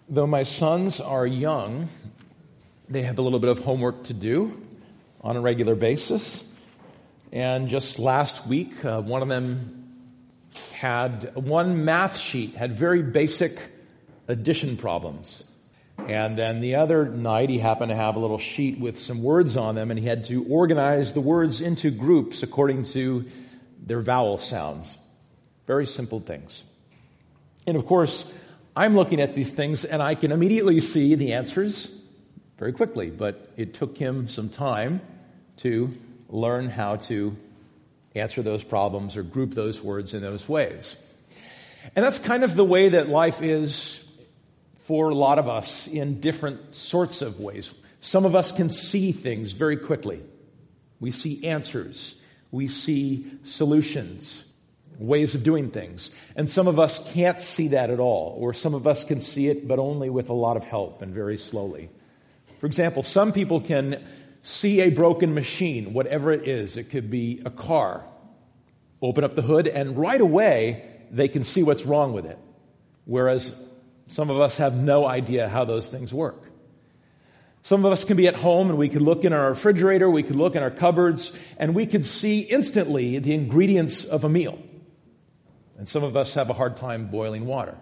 Though my sons are young, they have a little bit of homework to do on a regular basis. And just last week, one of them had one math sheet, had very basic addition problems. And then the other night, he happened to have a little sheet with some words on them, and he had to organize the words into groups according to their vowel sounds. Very simple things. And of course, I'm looking at these things, and I can immediately see the answers very quickly, but it took him some time to learn how to answer those problems or group those words in those ways. And that's kind of the way that life is for a lot of us in different sorts of ways. Some of us can see things very quickly. We see answers. We see solutions, ways of doing things. And some of us can't see that at all, or some of us can see it, but only with a lot of help and very slowly. For example, some people can see a broken machine, whatever it is. It could be a car. Open up the hood, and right away, they can see what's wrong with it. Whereas some of us have no idea how those things work. Some of us can be at home, and we could look in our refrigerator, we could look in our cupboards, and we could see instantly the ingredients of a meal. And some of us have a hard time boiling water.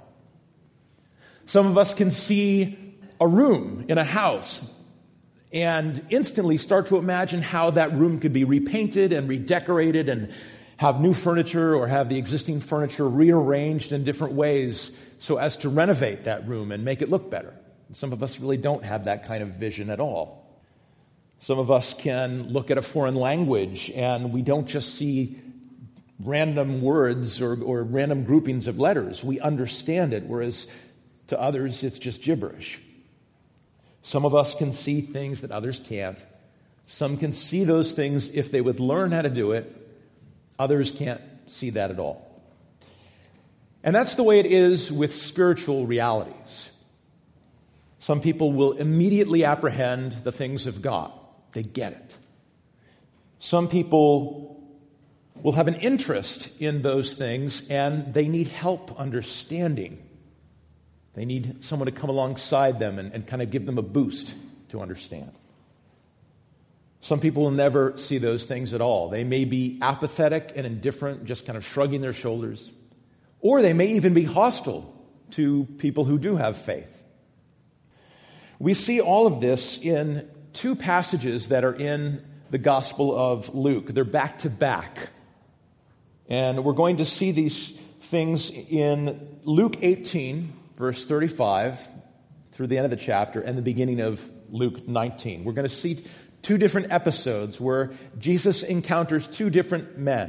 Some of us can see a room in a house and instantly start to imagine how that room could be repainted and redecorated and have new furniture or have the existing furniture rearranged in different ways so as to renovate that room and make it look better. And some of us really don't have that kind of vision at all. Some of us can look at a foreign language and we don't just see random words or random groupings of letters. We understand it, whereas to others it's just gibberish. Some of us can see things that others can't. Some can see those things if they would learn how to do it. Others can't see that at all. And that's the way it is with spiritual realities. Some people will immediately apprehend the things of God. They get it. Some people will have an interest in those things, and they need help understanding. They need someone to come alongside them and kind of give them a boost to understand. Some people will never see those things at all. They may be apathetic and indifferent, just kind of shrugging their shoulders. Or they may even be hostile to people who do have faith. We see all of this in two passages that are in the Gospel of Luke. They're back to back. And we're going to see these things in Luke 18, verse 35, through the end of the chapter, and the beginning of Luke 19. We're going to see two different episodes where Jesus encounters two different men.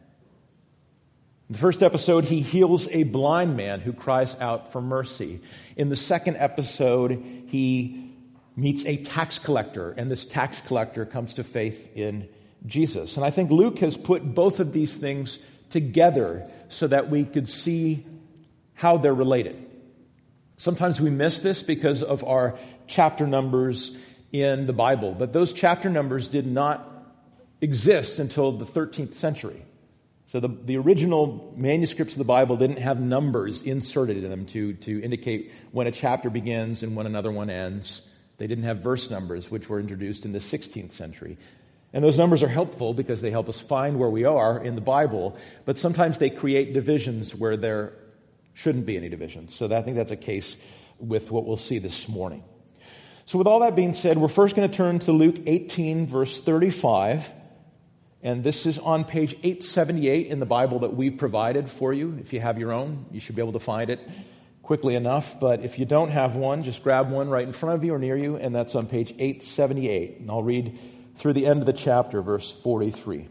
In the first episode, he heals a blind man who cries out for mercy. In the second episode, he meets a tax collector, and this tax collector comes to faith in Jesus. And I think Luke has put both of these things together so that we could see how they're related. Sometimes we miss this because of our chapter numbers in the Bible, but those chapter numbers did not exist until the 13th century. So the original manuscripts of the Bible didn't have numbers inserted in them to indicate when a chapter begins and when another one ends. They didn't have verse numbers, which were introduced in the 16th century. And those numbers are helpful because they help us find where we are in the Bible, but sometimes they create divisions where there shouldn't be any divisions. So I think that's a case with what we'll see this morning. So with all that being said, we're first going to turn to Luke 18, verse 35. And this is on page 878 in the Bible that we've provided for you. If you have your own, you should be able to find it quickly enough. But if you don't have one, just grab one right in front of you or near you, and that's on page 878. And I'll read through the end of the chapter, verse 43.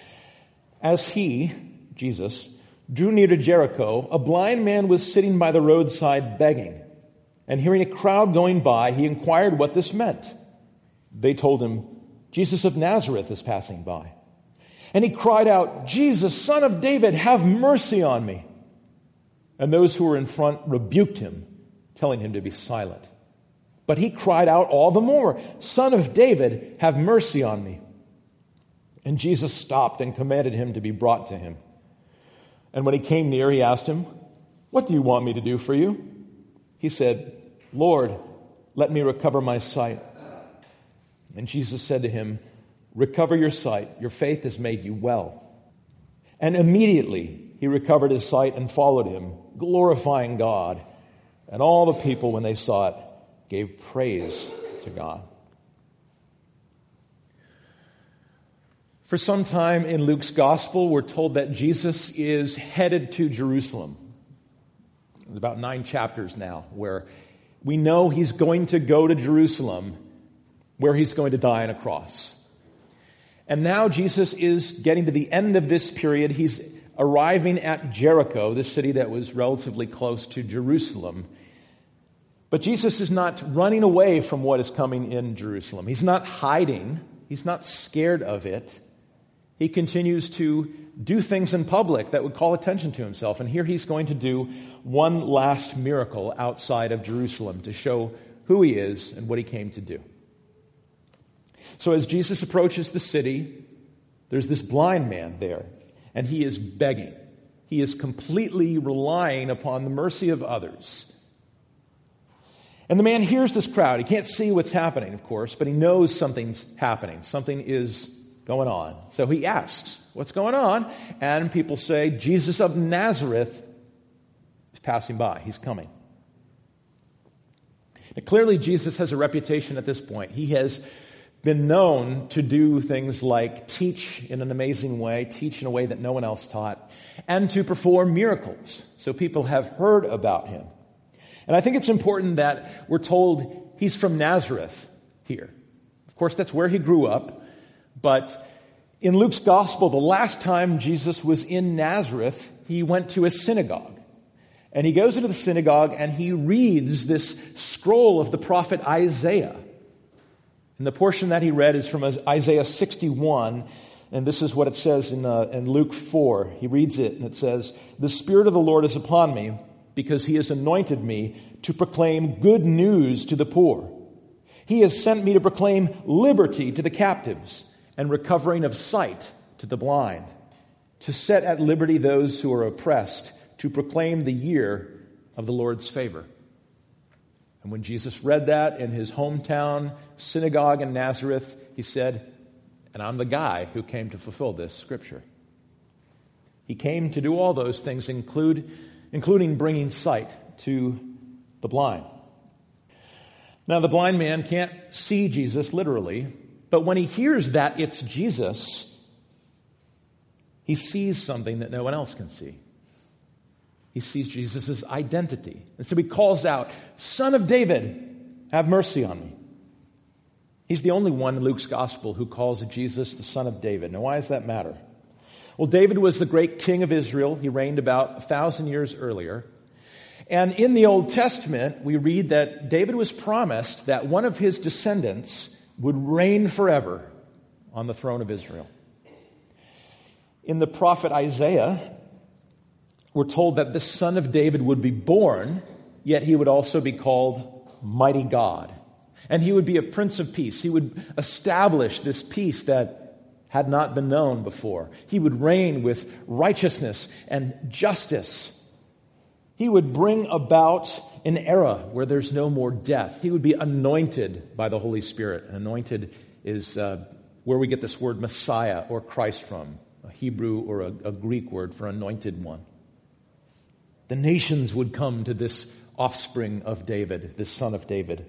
As he, Jesus, drew near to Jericho, a blind man was sitting by the roadside begging. And hearing a crowd going by, he inquired what this meant. They told him, Jesus of Nazareth is passing by. And he cried out, Jesus, Son of David, have mercy on me. And those who were in front rebuked him, telling him to be silent. But he cried out all the more, Son of David, have mercy on me. And Jesus stopped and commanded him to be brought to him. And when he came near, he asked him, What do you want me to do for you? He said, "Lord, let me recover my sight." And Jesus said to him, "Recover your sight. Your faith has made you well." And immediately he recovered his sight and followed him, glorifying God. And all the people, when they saw it, gave praise to God. For some time in Luke's gospel, we're told that Jesus is headed to Jerusalem. There's about 9 chapters now where we know he's going to go to Jerusalem, where he's going to die on a cross. And now Jesus is getting to the end of this period. He's arriving at Jericho, the city that was relatively close to Jerusalem. But Jesus is not running away from what is coming in Jerusalem. He's not hiding. He's not scared of it. He continues to do things in public that would call attention to himself. And here he's going to do one last miracle outside of Jerusalem to show who he is and what he came to do. So as Jesus approaches the city, there's this blind man there, and he is begging. He is completely relying upon the mercy of others. And the man hears this crowd. He can't see what's happening, of course, but he knows something's happening. Something is going on. So he asks, "What's going on?" And people say, "Jesus of Nazareth is passing by. He's coming." Now, clearly, Jesus has a reputation at this point. He has been known to do things like teach in an amazing way, teach in a way that no one else taught, and to perform miracles. So people have heard about him. And I think it's important that we're told he's from Nazareth here. Of course, that's where he grew up. But in Luke's gospel, the last time Jesus was in Nazareth, he went to a synagogue. And he goes into the synagogue and he reads this scroll of the prophet Isaiah. And the portion that he read is from Isaiah 61, and this is what it says in Luke 4. He reads it, and it says, "The Spirit of the Lord is upon me, because he has anointed me to proclaim good news to the poor. He has sent me to proclaim liberty to the captives and recovering of sight to the blind, to set at liberty those who are oppressed, to proclaim the year of the Lord's favor." And when Jesus read that in his hometown synagogue in Nazareth, he said, "And I'm the guy who came to fulfill this scripture." He came to do all those things, including bringing sight to the blind. Now, the blind man can't see Jesus literally, but when he hears that it's Jesus, he sees something that no one else can see. He sees Jesus' identity. And so he calls out, "Son of David, have mercy on me." He's the only one in Luke's gospel who calls Jesus the Son of David. Now, why does that matter? Well, David was the great king of Israel. He reigned about 1,000 years earlier. And in the Old Testament, we read that David was promised that one of his descendants would reign forever on the throne of Israel. In the prophet Isaiah, we're told that the Son of David would be born, yet he would also be called Mighty God. And he would be a Prince of Peace. He would establish this peace that had not been known before. He would reign with righteousness and justice. He would bring about an era where there's no more death. He would be anointed by the Holy Spirit. And anointed is where we get this word Messiah or Christ from, a Hebrew or a Greek word for anointed one. The nations would come to this offspring of David, this son of David.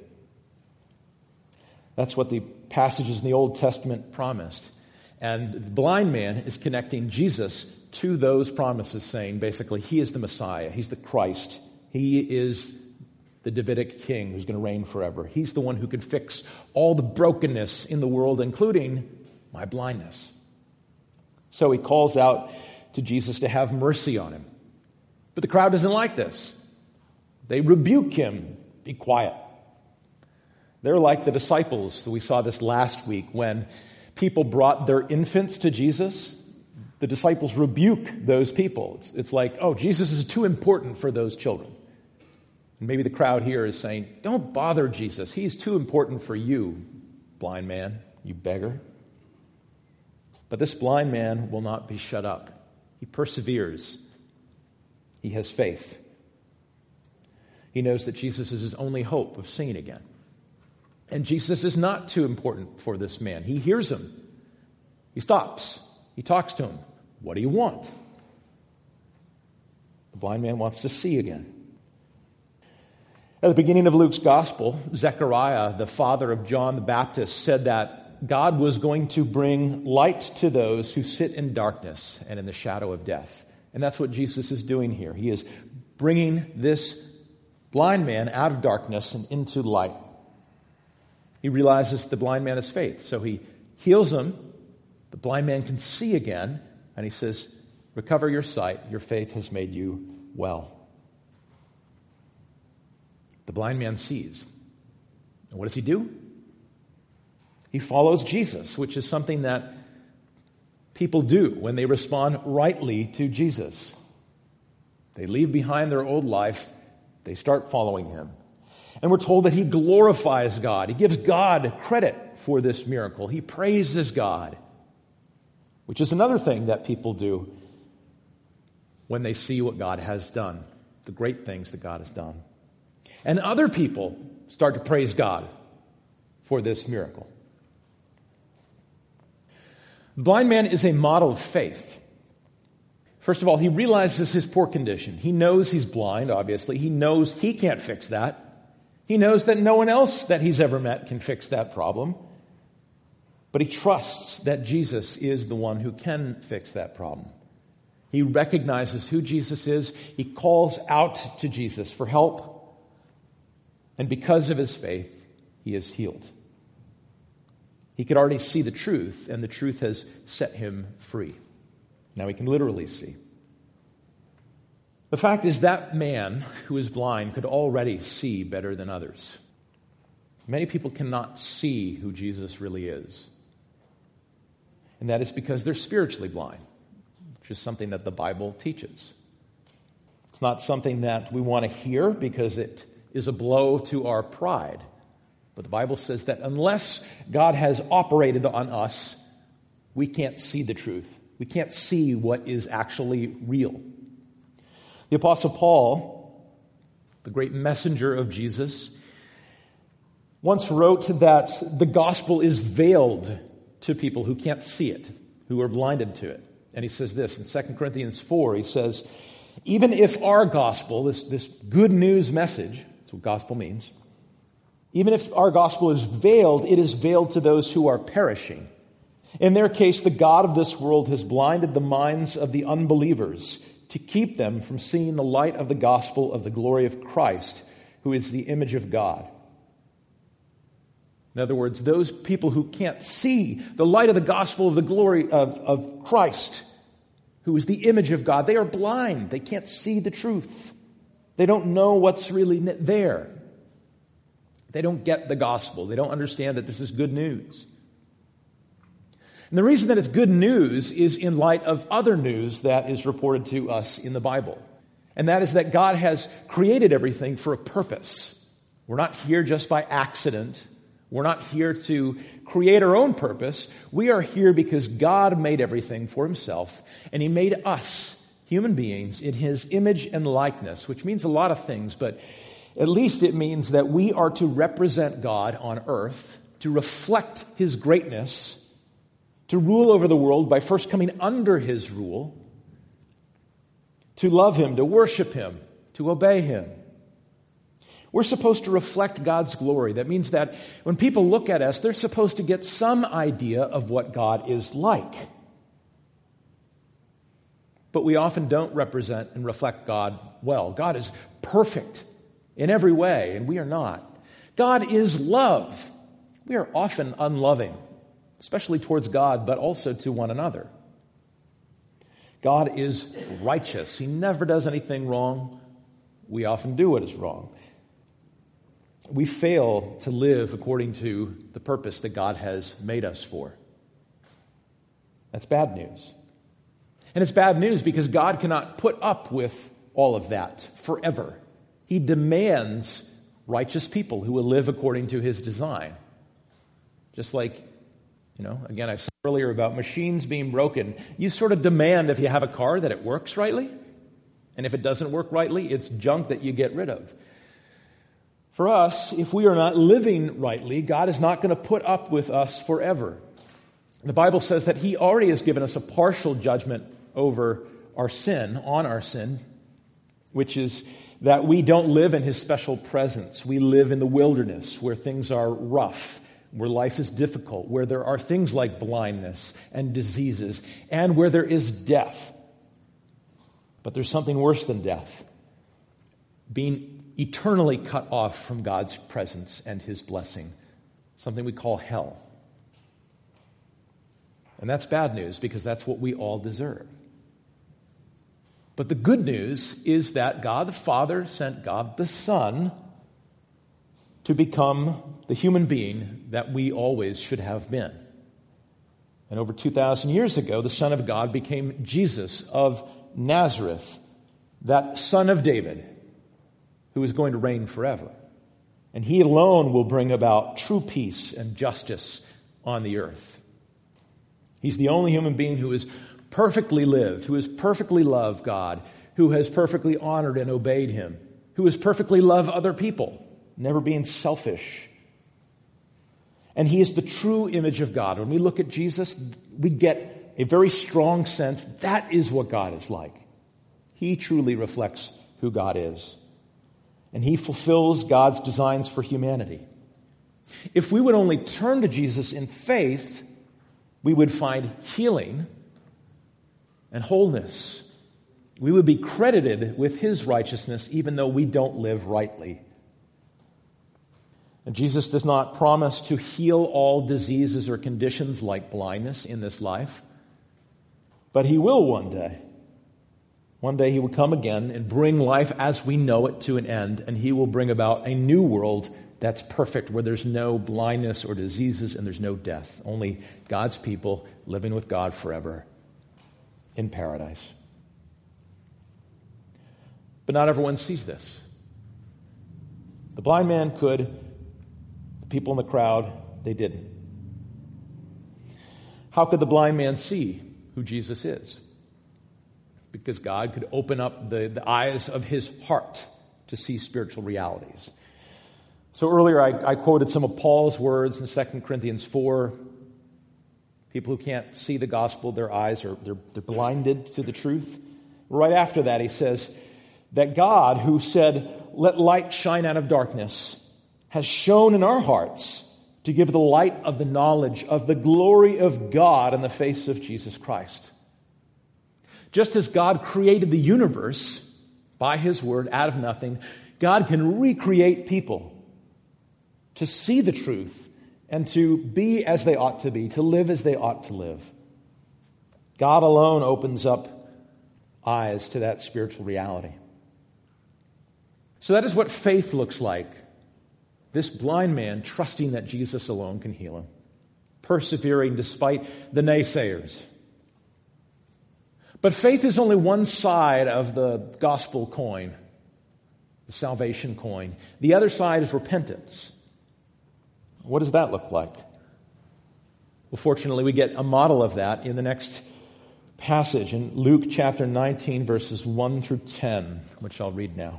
That's what the passages in the Old Testament promised. And the blind man is connecting Jesus to those promises, saying basically, he is the Messiah. He's the Christ. He is the Davidic king who's going to reign forever. He's the one who can fix all the brokenness in the world, including my blindness. So he calls out to Jesus to have mercy on him. But the crowd doesn't like this. They rebuke him. Be quiet. They're like the disciples. We saw this last week when people brought their infants to Jesus. The disciples rebuke those people. It's like, oh, Jesus is too important for those children. And maybe the crowd here is saying, don't bother Jesus. He's too important for you, blind man, you beggar. But this blind man will not be shut up. He perseveres. He has faith. He knows that Jesus is his only hope of seeing again. And Jesus is not too important for this man. He hears him. He stops. He talks to him. What do you want? The blind man wants to see again. At the beginning of Luke's gospel, Zechariah, the father of John the Baptist, said that God was going to bring light to those who sit in darkness and in the shadow of death. And that's what Jesus is doing here. He is bringing this blind man out of darkness and into light. He realizes the blind man has faith, so he heals him. The blind man can see again, and he says, recover your sight. Your faith has made you well. The blind man sees. And what does he do? He follows Jesus, which is something that people do when they respond rightly to Jesus. They leave behind their old life. They start following him. And we're told that he glorifies God. He gives God credit for this miracle. He praises God, which is another thing that people do when they see what God has done, the great things that God has done. And other people start to praise God for this miracle. The blind man is a model of faith. First of all, he realizes his poor condition. He knows he's blind, obviously. He knows he can't fix that. He knows that no one else that he's ever met can fix that problem. But he trusts that Jesus is the one who can fix that problem. He recognizes who Jesus is. He calls out to Jesus for help. And because of his faith, he is healed. He could already see the truth, and the truth has set him free. Now he can literally see. The fact is that man who is blind could already see better than others. Many people cannot see who Jesus really is. And that is because they're spiritually blind, which is something that the Bible teaches. It's not something that we want to hear because it is a blow to our pride. But the Bible says that unless God has operated on us, we can't see the truth. We can't see what is actually real. The Apostle Paul, the great messenger of Jesus, once wrote that the gospel is veiled to people who can't see it, who are blinded to it. And he says this in 2 Corinthians 4, he says, even if our gospel, this good news message, that's what gospel means, even if our gospel is veiled, it is veiled to those who are perishing. In their case, the God of this world has blinded the minds of the unbelievers to keep them from seeing the light of the gospel of the glory of Christ, who is the image of God. In other words, those people who can't see the light of the gospel of the glory of Christ, who is the image of God, they are blind. They can't see the truth. They don't know what's really there. They don't get the gospel. They don't understand that this is good news. And the reason that it's good news is in light of other news that is reported to us in the Bible. And that is that God has created everything for a purpose. We're not here just by accident. We're not here to create our own purpose. We are here because God made everything for himself. And he made us, human beings, in his image and likeness, which means a lot of things, but at least it means that we are to represent God on earth, to reflect his greatness, to rule over the world by first coming under his rule, to love him, to worship him, to obey him. We're supposed to reflect God's glory. That means that when people look at us, they're supposed to get some idea of what God is like. But we often don't represent and reflect God well. God is perfect in every way, and we are not. God is love. We are often unloving, especially towards God, but also to one another. God is righteous. He never does anything wrong. We often do what is wrong. We fail to live according to the purpose that God has made us for. That's bad news. And it's bad news because God cannot put up with all of that forever. He demands righteous people who will live according to his design. Just like, again, I said earlier about machines being broken. You sort of demand if you have a car that it works rightly. And if it doesn't work rightly, it's junk that you get rid of. For us, if we are not living rightly, God is not going to put up with us forever. The Bible says that He already has given us a partial judgment over our sin, on our sin, which is that we don't live in His special presence. We live in the wilderness where things are rough, where life is difficult, where there are things like blindness and diseases, and where there is death. But there's something worse than death: being eternally cut off from God's presence and His blessing, something we call hell. And that's bad news, because that's what we all deserve. But the good news is that God the Father sent God the Son to become the human being that we always should have been. And over 2,000 years ago, the Son of God became Jesus of Nazareth, that Son of David, who is going to reign forever. And He alone will bring about true peace and justice on the earth. He's the only human being who has perfectly lived, who has perfectly loved God, who has perfectly honored and obeyed Him, who has perfectly loved other people, never being selfish. And He is the true image of God. When we look at Jesus, we get a very strong sense that is what God is like. He truly reflects who God is. And He fulfills God's designs for humanity. If we would only turn to Jesus in faith, we would find healing and wholeness. We would be credited with His righteousness even though we don't live rightly. And Jesus does not promise to heal all diseases or conditions like blindness in this life, but He will one day. One day He will come again and bring life as we know it to an end, and He will bring about a new world that's perfect, where there's no blindness or diseases and there's no death. Only God's people living with God forever in paradise. But not everyone sees this. The blind man could. The people in the crowd, they didn't. How could the blind man see who Jesus is? Because God could open up the eyes of his heart to see spiritual realities. So earlier I quoted some of Paul's words in 2 Corinthians 4. People who can't see the gospel, their eyes are they're blinded to the truth. Right after that he says that God, who said, "Let light shine out of darkness," has shone in our hearts to give the light of the knowledge of the glory of God in the face of Jesus Christ. Just as God created the universe by His word out of nothing, God can recreate people to see the truth and to be as they ought to be, to live as they ought to live. God alone opens up eyes to that spiritual reality. So that is what faith looks like. This blind man trusting that Jesus alone can heal him, persevering despite the naysayers. But faith is only one side of the gospel coin, the salvation coin. The other side is repentance. What does that look like? Well, fortunately, we get a model of that in the next passage in Luke chapter 19, verses 1 through 10, which I'll read now.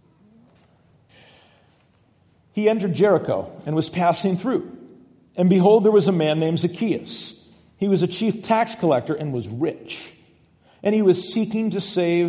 He entered Jericho and was passing through. And behold, there was a man named Zacchaeus. He was a chief tax collector and was rich. And he was seeking to see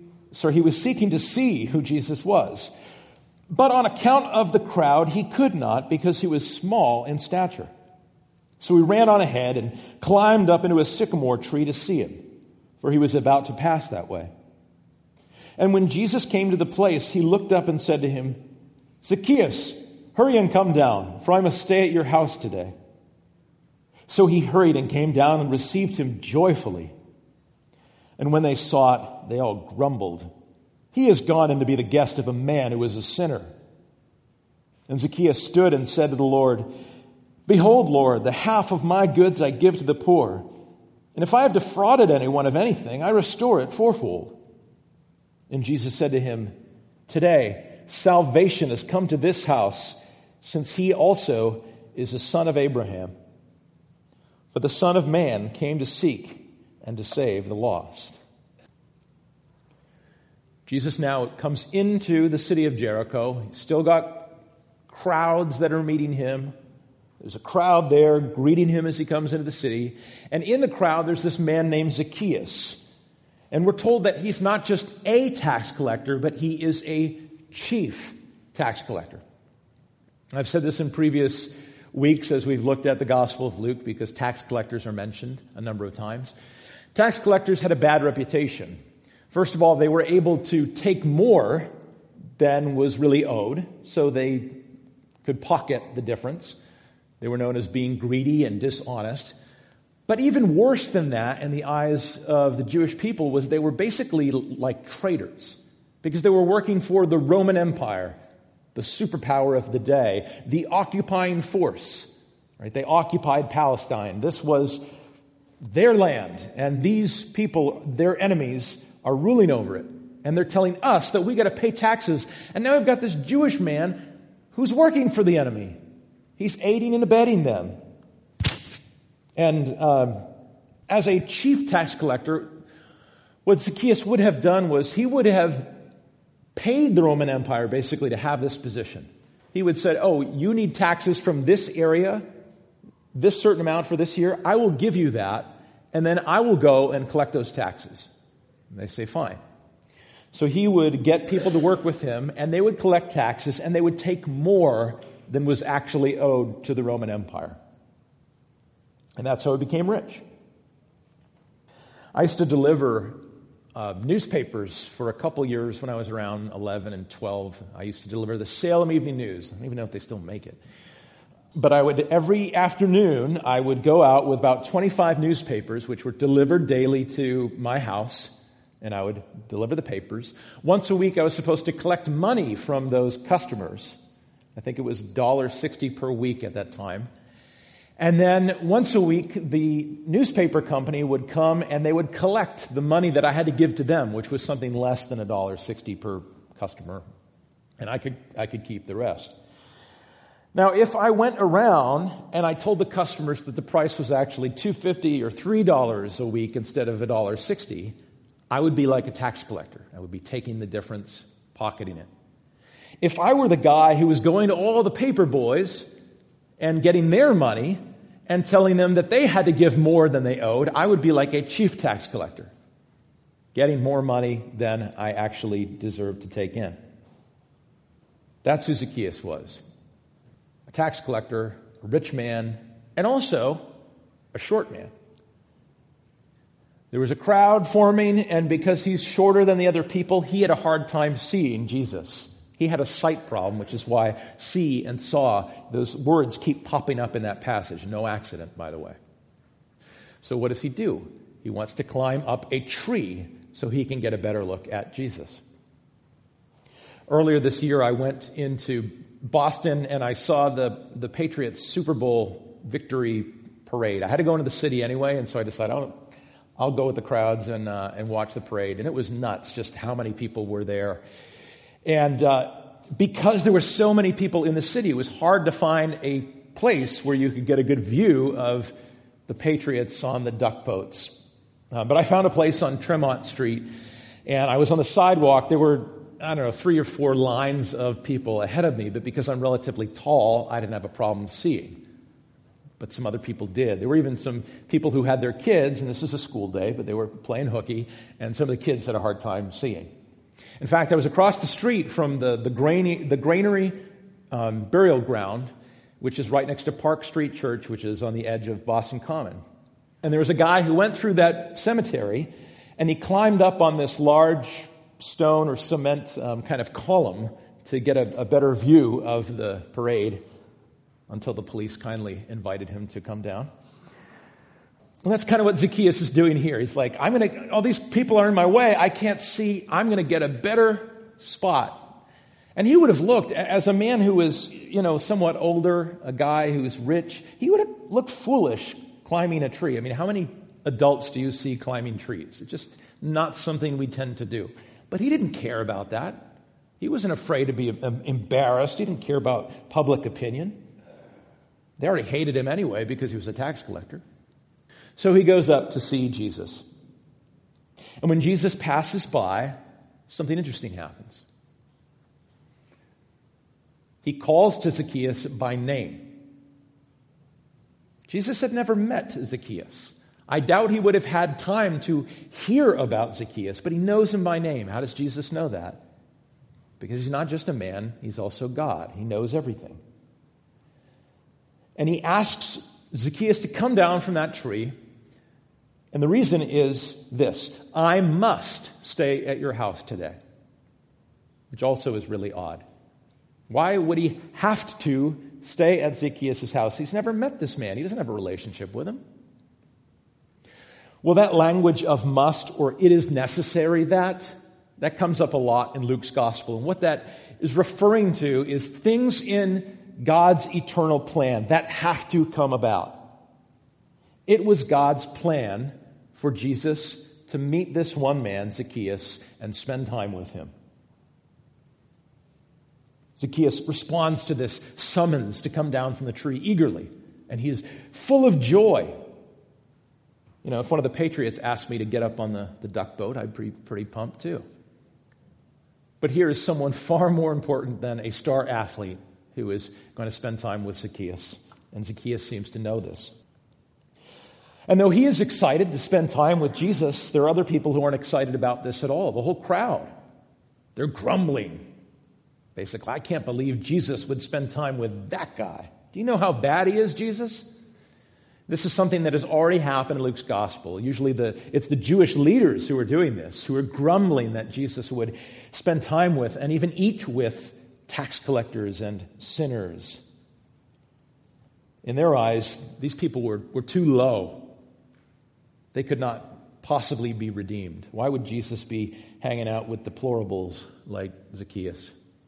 who Jesus was. But on account of the crowd, he could not, because he was small in stature. So he ran on ahead and climbed up into a sycamore tree to see him, for he was about to pass that way. And when Jesus came to the place, he looked up and said to him, "Zacchaeus, hurry and come down, for I must stay at your house today." So he hurried and came down and received him joyfully. And when they saw it, they all grumbled, "He has gone in to be the guest of a man who is a sinner." And Zacchaeus stood and said to the Lord, "Behold, Lord, the half of my goods I give to the poor. And if I have defrauded anyone of anything, I restore it fourfold." And Jesus said to him, "Today salvation has come to this house, since he also is a son of Abraham. For the Son of Man came to seek and to save the lost." Jesus now comes into the city of Jericho. He's still got crowds that are meeting him. There's a crowd there greeting him as he comes into the city. And in the crowd, there's this man named Zacchaeus. And we're told that he's not just a tax collector, but he is a chief tax collector. I've said this in previous weeks as we've looked at the Gospel of Luke, because tax collectors are mentioned a number of times. Tax collectors had a bad reputation. First of all, they were able to take more than was really owed, so they could pocket the difference. They were known as being greedy and dishonest. But even worse than that in the eyes of the Jewish people was they were basically like traitors, because they were working for the Roman Empire, the superpower of the day, the occupying force. Right? They occupied Palestine. This was their land, and these people, their enemies, are ruling over it. And they're telling us that we got to pay taxes. And now we've got this Jewish man who's working for the enemy. He's aiding and abetting them. And as a chief tax collector, what Zacchaeus would have done was he would have paid the Roman Empire basically to have this position. He would say, oh, you need taxes from this area, this certain amount for this year. I will give you that, and then I will go and collect those taxes. And they say, fine. So he would get people to work with him, and they would collect taxes, and they would take more than was actually owed to the Roman Empire. And that's how he became rich. I used to deliver newspapers for a couple years when I was around 11 and 12. I used to deliver the Salem Evening News. I don't even know if they still make it. But every afternoon, I would go out with about 25 newspapers, which were delivered daily to my house, and I would deliver the papers. Once a week, I was supposed to collect money from those customers. I think it was $1.60 per week at that time. And then once a week, the newspaper company would come and they would collect the money that I had to give to them, which was something less than $1.60 per customer. And I could keep the rest. Now, if I went around and I told the customers that the price was actually $2.50 or $3 a week instead of $1.60, I would be like a tax collector. I would be taking the difference, pocketing it. If I were the guy who was going to all the paper boys and getting their money and telling them that they had to give more than they owed, I would be like a chief tax collector, getting more money than I actually deserved to take in. That's who Zacchaeus was. A tax collector, a rich man, and also a short man. There was a crowd forming, and because he's shorter than the other people, he had a hard time seeing Jesus. He had a sight problem, which is why see and saw, those words keep popping up in that passage. No accident, by the way. So what does he do? He wants to climb up a tree so he can get a better look at Jesus. Earlier this year, I went into Boston and I saw the Patriots Super Bowl victory parade. I had to go into the city anyway, and so I decided I'll go with the crowds and watch the parade. And it was nuts just how many people were there. And because there were so many people in the city, it was hard to find a place where you could get a good view of the Patriots on the duck boats. But I found a place on Tremont Street, and I was on the sidewalk. There were, 3 or 4 lines of people ahead of me, but because I'm relatively tall, I didn't have a problem seeing. But some other people did. There were even some people who had their kids, and this is a school day, but they were playing hooky, and some of the kids had a hard time seeing. In fact, I was across the street from the Granary burial ground, which is right next to Park Street Church, which is on the edge of Boston Common. And there was a guy who went through that cemetery, and he climbed up on this large stone or cement kind of column to get a better view of the parade until the police kindly invited him to come down. Well, that's kind of what Zacchaeus is doing here. He's like, all these people are in my way. I can't see. I'm going to get a better spot. And he would have looked, as a man who was, somewhat older, a guy who's rich, he would have looked foolish climbing a tree. I mean, how many adults do you see climbing trees? It's just not something we tend to do. But he didn't care about that. He wasn't afraid to be embarrassed. He didn't care about public opinion. They already hated him anyway because he was a tax collector. So he goes up to see Jesus. And when Jesus passes by, something interesting happens. He calls to Zacchaeus by name. Jesus had never met Zacchaeus. I doubt he would have had time to hear about Zacchaeus, but he knows him by name. How does Jesus know that? Because he's not just a man, he's also God. He knows everything. And he asks Zacchaeus to come down from that tree. And the reason is this: I must stay at your house today. Which also is really odd. Why would he have to stay at Zacchaeus' house? He's never met this man. He doesn't have a relationship with him. Well, that language of must or it is necessary, that comes up a lot in Luke's gospel. And what that is referring to is things in God's eternal plan that have to come about. It was God's plan for Jesus to meet this one man, Zacchaeus, and spend time with him. Zacchaeus responds to this summons to come down from the tree eagerly, and he is full of joy. You know, if one of the Patriots asked me to get up on the duck boat, I'd be pretty pumped too. But here is someone far more important than a star athlete who is going to spend time with Zacchaeus, and Zacchaeus seems to know this. And though he is excited to spend time with Jesus, there are other people who aren't excited about this at all. The whole crowd, they're grumbling. Basically, I can't believe Jesus would spend time with that guy. Do you know how bad he is, Jesus? This is something that has already happened in Luke's gospel. Usually it's the Jewish leaders who are doing this, who are grumbling that Jesus would spend time with and even eat with tax collectors and sinners. In their eyes, these people were too low. They could not possibly be redeemed. Why would Jesus be hanging out with deplorables like Zacchaeus?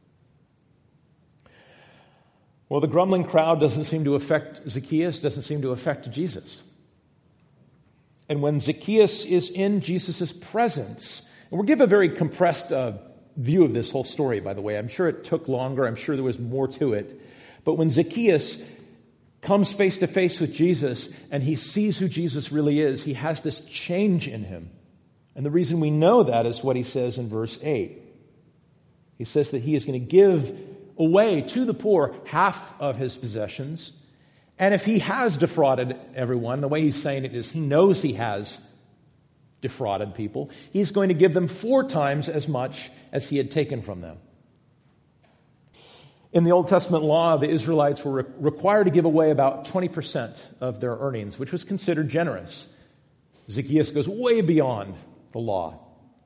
Well, the grumbling crowd doesn't seem to affect Zacchaeus, doesn't seem to affect Jesus. And when Zacchaeus is in Jesus' presence, and we'll give a very compressed view of this whole story, by the way. I'm sure it took longer. I'm sure there was more to it. But when Zacchaeus comes face to face with Jesus and he sees who Jesus really is, he has this change in him. And the reason we know that is what he says in verse 8. He says that he is going to give away to the poor half of his possessions. And if he has defrauded everyone, the way he's saying it is he knows he has defrauded people, he's going to give them 4 times as much as he had taken from them. In the Old Testament law, the Israelites were required to give away about 20% of their earnings, which was considered generous. Zacchaeus goes way beyond the law.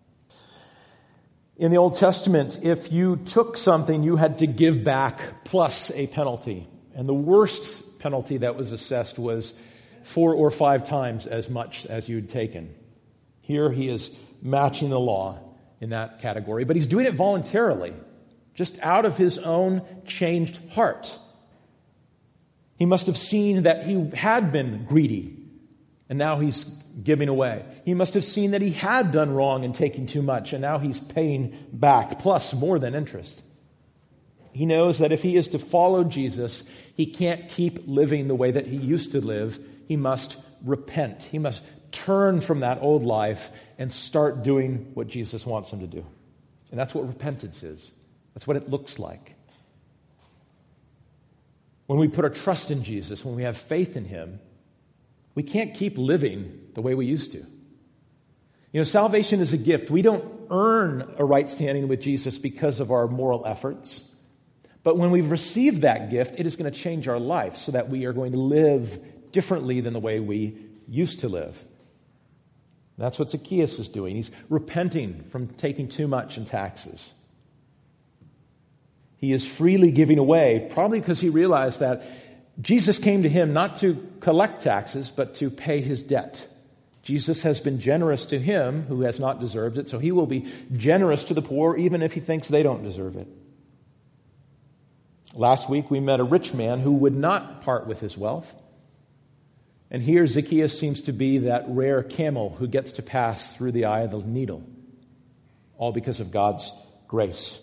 In the Old Testament, if you took something, you had to give back plus a penalty. And the worst penalty that was assessed was 4 or 5 times as much as you'd taken. Here he is matching the law in that category, but he's doing it voluntarily, just out of his own changed heart. He must have seen that he had been greedy, and now he's giving away. He must have seen that he had done wrong and taking too much, and now he's paying back, plus more than interest. He knows that if he is to follow Jesus, he can't keep living the way that he used to live. He must repent. He must turn from that old life and start doing what Jesus wants him to do. And that's what repentance is. That's what it looks like. When we put our trust in Jesus, when we have faith in him, we can't keep living the way we used to. You know, salvation is a gift. We don't earn a right standing with Jesus because of our moral efforts. But when we've received that gift, it is going to change our life so that we are going to live differently than the way we used to live. That's what Zacchaeus is doing. He's repenting from taking too much in taxes. He is freely giving away, probably because he realized that Jesus came to him not to collect taxes, but to pay his debt. Jesus has been generous to him who has not deserved it, so he will be generous to the poor even if he thinks they don't deserve it. Last week we met a rich man who would not part with his wealth. And here Zacchaeus seems to be that rare camel who gets to pass through the eye of the needle, all because of God's grace.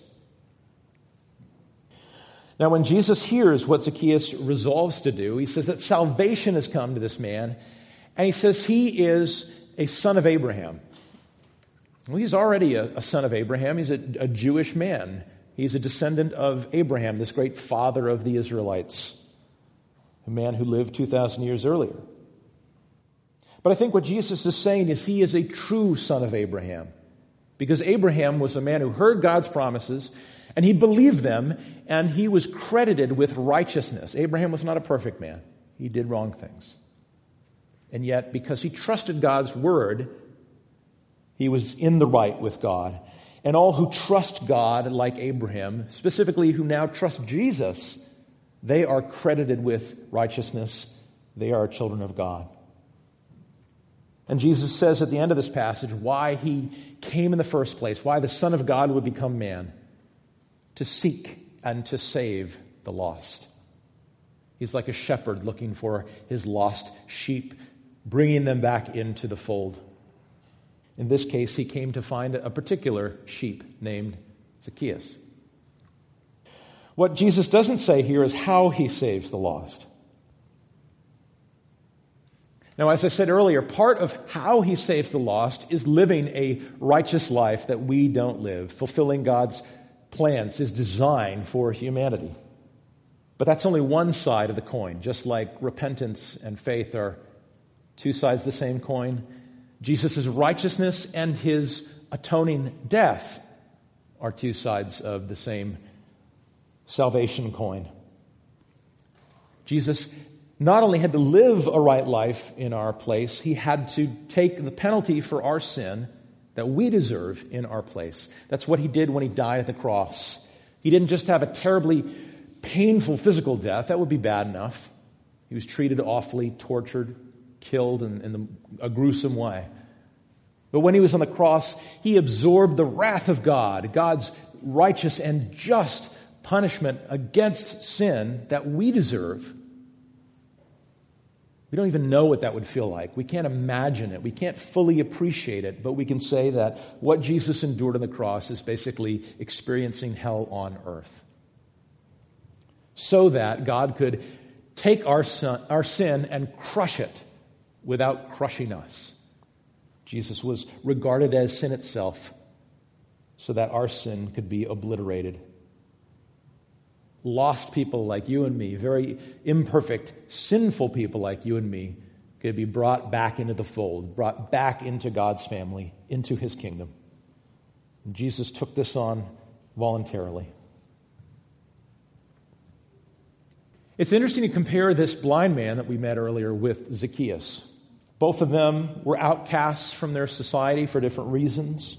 Now, when Jesus hears what Zacchaeus resolves to do, he says that salvation has come to this man, and he says he is a son of Abraham. Well, he's already a son of Abraham. He's a Jewish man. He's a descendant of Abraham, this great father of the Israelites, a man who lived 2,000 years earlier. But I think what Jesus is saying is he is a true son of Abraham, because Abraham was a man who heard God's promises, and he believed them, and he was credited with righteousness. Abraham was not a perfect man. He did wrong things. And yet, because he trusted God's word, he was in the right with God. And all who trust God, like Abraham, specifically who now trust Jesus, they are credited with righteousness. They are children of God. And Jesus says at the end of this passage why he came in the first place, why the Son of God would become man, to seek and to save the lost. He's like a shepherd looking for his lost sheep, bringing them back into the fold. In this case, he came to find a particular sheep named Zacchaeus. What Jesus doesn't say here is how he saves the lost. Now, as I said earlier, part of how he saves the lost is living a righteous life that we don't live, fulfilling God's plans, his design for humanity. But that's only one side of the coin. Just like repentance and faith are two sides of the same coin, Jesus' righteousness and his atoning death are two sides of the same salvation coin. Jesus not only had to live a right life in our place, he had to take the penalty for our sin that we deserve in our place. That's what he did when he died at the cross. He didn't just have a terribly painful physical death. That would be bad enough. He was treated awfully, tortured, killed in a gruesome way. But when he was on the cross, he absorbed the wrath of God, God's righteous and just punishment against sin that we deserve. We don't even know what that would feel like. We can't imagine it. We can't fully appreciate it, but we can say that what Jesus endured on the cross is basically experiencing hell on earth. So that God could take our sin and crush it without crushing us. Jesus was regarded as sin itself so that our sin could be obliterated. Lost people like you and me, very imperfect, sinful people like you and me, could be brought back into the fold, brought back into God's family, into his kingdom. And Jesus took this on voluntarily. It's interesting to compare this blind man that we met earlier with Zacchaeus. Both of them were outcasts from their society for different reasons.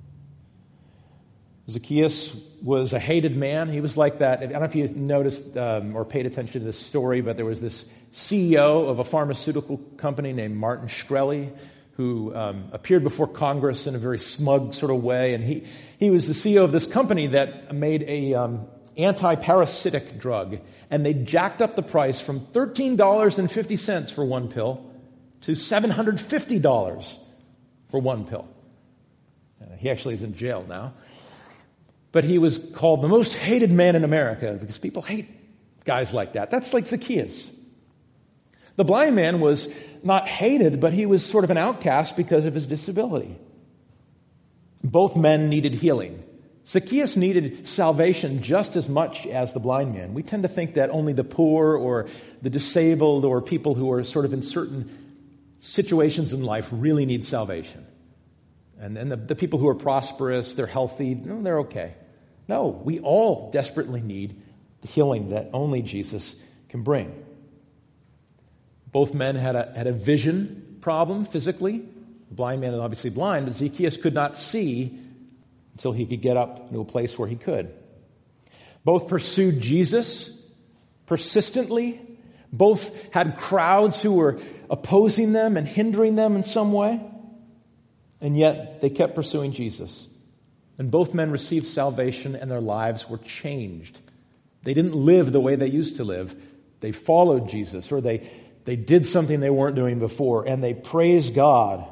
Zacchaeus was a hated man. He was like that. I don't know if you noticed or paid attention to this story, but there was this CEO of a pharmaceutical company named Martin Shkreli who appeared before Congress in a very smug sort of way. And he was the CEO of this company that made a anti-parasitic drug. And they jacked up the price from $13.50 for one pill to $750 for one pill. He actually is in jail now. But he was called the most hated man in America because people hate guys like that. That's like Zacchaeus. The blind man was not hated, but he was sort of an outcast because of his disability. Both men needed healing. Zacchaeus needed salvation just as much as the blind man. We tend to think that only the poor or the disabled or people who are sort of in certain situations in life really need salvation. And then the people who are prosperous, they're healthy, no, they're okay. No, we all desperately need the healing that only Jesus can bring. Both men had a vision problem physically. The blind man is obviously blind, but Zacchaeus could not see until he could get up to a place where he could. Both pursued Jesus persistently. Both had crowds who were opposing them and hindering them in some way. And yet, they kept pursuing Jesus. And both men received salvation and their lives were changed. They didn't live the way they used to live. They followed Jesus, or they did something they weren't doing before, and they praised God.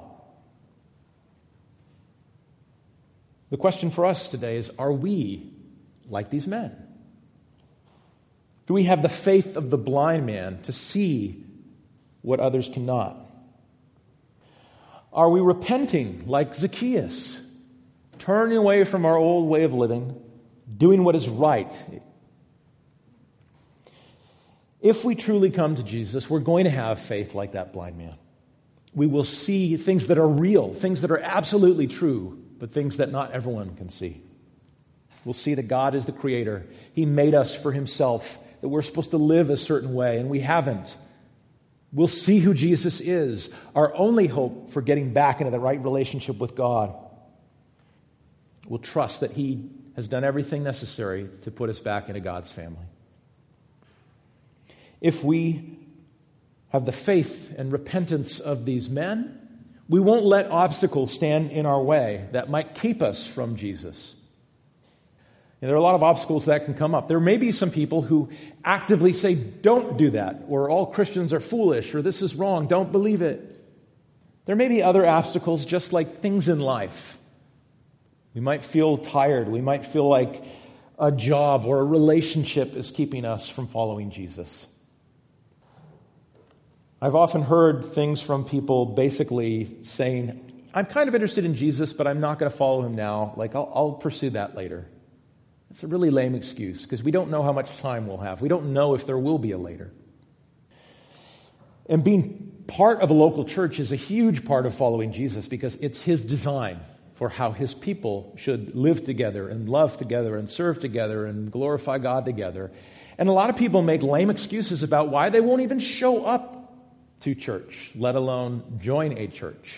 The question for us today is, are we like these men? Do we have the faith of the blind man to see what others cannot? Are we repenting like Zacchaeus, turning away from our old way of living doing what is right. If we truly come to Jesus, we're going to have faith like that blind man. We will see things that are real, things that are absolutely true, but things that not everyone can see. We'll see that God is the creator. He made us for himself, that we're supposed to live a certain way, and we haven't. We'll see who Jesus is, our only hope for getting back into the right relationship with God. We'll trust that he has done everything necessary to put us back into God's family. If we have the faith and repentance of these men, we won't let obstacles stand in our way that might keep us from Jesus. And there are a lot of obstacles that can come up. There may be some people who actively say, don't do that, or all Christians are foolish, or this is wrong, don't believe it. There may be other obstacles, just like things in life. We might feel tired. We might feel like a job or a relationship is keeping us from following Jesus. I've often heard things from people basically saying, I'm kind of interested in Jesus, but I'm not going to follow him now. Like, I'll pursue that later. It's a really lame excuse because we don't know how much time we'll have. We don't know if there will be a later. And being part of a local church is a huge part of following Jesus because it's his design for how his people should live together and love together and serve together and glorify God together. And a lot of people make lame excuses about why they won't even show up to church, let alone join a church.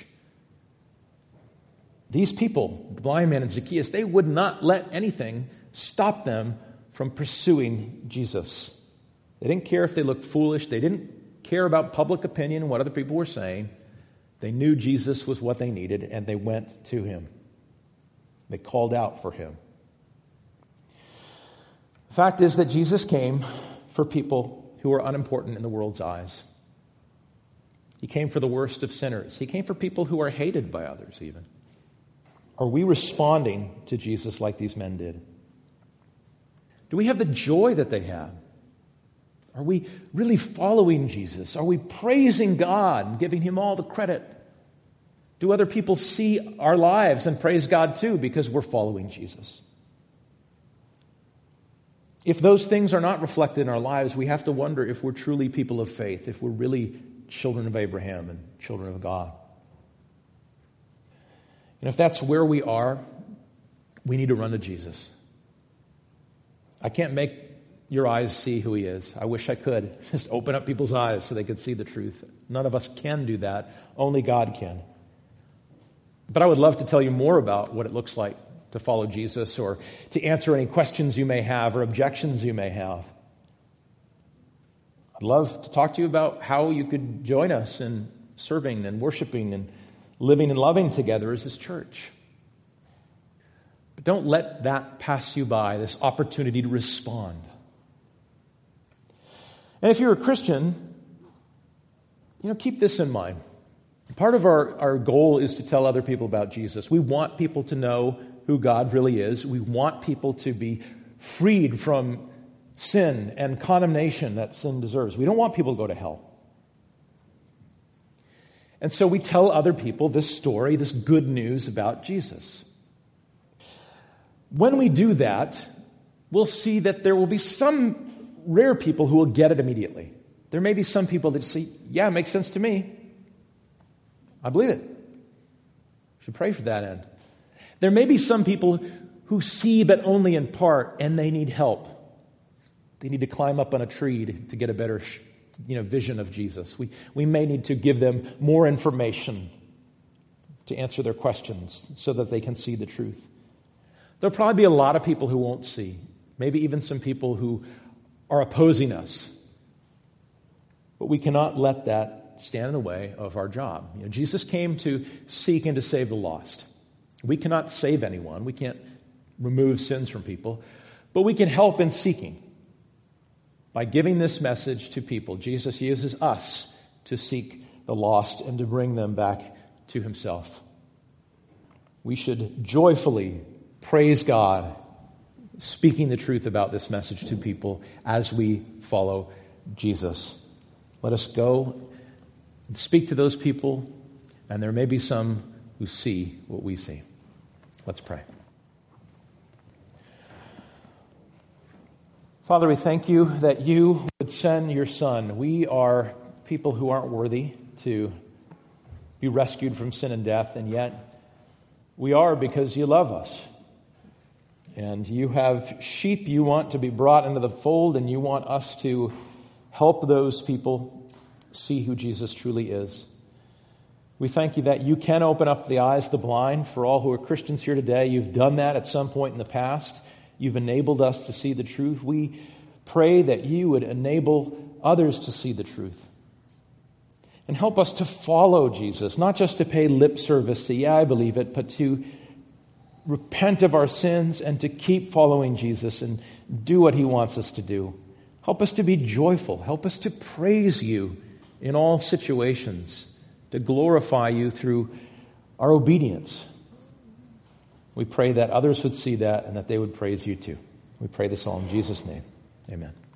These people, the blind man and Zacchaeus, they would not let anything stop them from pursuing Jesus. They didn't care if they looked foolish. They didn't care about public opinion and what other people were saying. They knew Jesus was what they needed, and they went to him. They called out for him. The fact is that Jesus came for people who are unimportant in the world's eyes. He came for the worst of sinners. He came for people who are hated by others even. Are we responding to Jesus like these men did? Do we have the joy that they had? Are we really following Jesus? Are we praising God and giving him all the credit? Do other people see our lives and praise God too because we're following Jesus? If those things are not reflected in our lives, we have to wonder if we're truly people of faith, if we're really children of Abraham and children of God. And if that's where we are, we need to run to Jesus. I can't make your eyes see who he is. I wish I could. Just open up people's eyes so they could see the truth. None of us can do that. Only God can. But I would love to tell you more about what it looks like to follow Jesus or to answer any questions you may have or objections you may have. I'd love to talk to you about how you could join us in serving and worshiping and living and loving together as this church. But don't let that pass you by, this opportunity to respond. And if you're a Christian, keep this in mind. Part of our goal is to tell other people about Jesus. We want people to know who God really is. We want people to be freed from sin and condemnation that sin deserves. We don't want people to go to hell. And so we tell other people this story, this good news about Jesus. When we do that, we'll see that there will be some rare people who will get it immediately. There may be some people that say, yeah, it makes sense to me. I believe it. Should pray for that end. There may be some people who see but only in part, and they need help. They need to climb up on a tree to get a better vision of Jesus. We may need to give them more information to answer their questions so that they can see the truth. There'll probably be a lot of people who won't see. Maybe even some people who are opposing us. But we cannot let that stand in the way of our job. Jesus came to seek and to save the lost. We cannot save anyone. We can't remove sins from people. But we can help in seeking. By giving this message to people, Jesus uses us to seek the lost and to bring them back to himself. We should joyfully praise God, speaking the truth about this message to people as we follow Jesus. Let us go and speak to those people, and there may be some who see what we see. Let's pray. Father, we thank you that you would send your Son. We are people who aren't worthy to be rescued from sin and death, and yet we are because you love us. And you have sheep you want to be brought into the fold, and you want us to help those people see who Jesus truly is. We thank you that you can open up the eyes of the blind. For all who are Christians here today, you've done that at some point in the past. You've enabled us to see the truth. We pray that you would enable others to see the truth. And help us to follow Jesus, not just to pay lip service to, yeah, I believe it, but to repent of our sins and to keep following Jesus and do what he wants us to do. Help us to be joyful. Help us to praise you in all situations, to glorify you through our obedience. We pray that others would see that and that they would praise you too. We pray this all in Jesus' name. Amen.